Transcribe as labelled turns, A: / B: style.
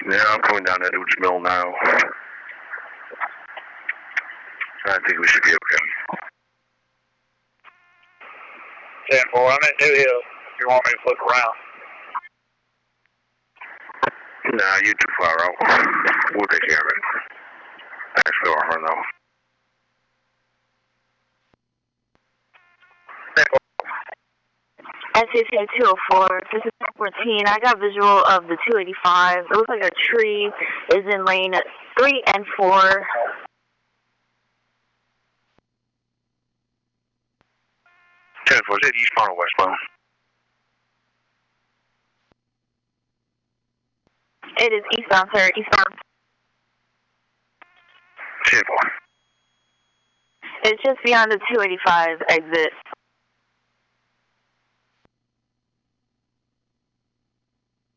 A: Yeah, I'm coming down to Edwards Mill now. I think we should be okay.
B: 10-4, I'm at New Hill. If you want me to flip around.
A: Nah, you're too far out. We'll take care of it. Thanks for the offer, though.
B: 10-4.
C: SCCA 204, this is 14. I got visual of the 285. It looks like a tree is in lane 3 and 4.
A: 10-4, is it eastbound or westbound?
C: It is eastbound, sir. Eastbound.
A: 10-4.
C: It's just beyond the 285 exit.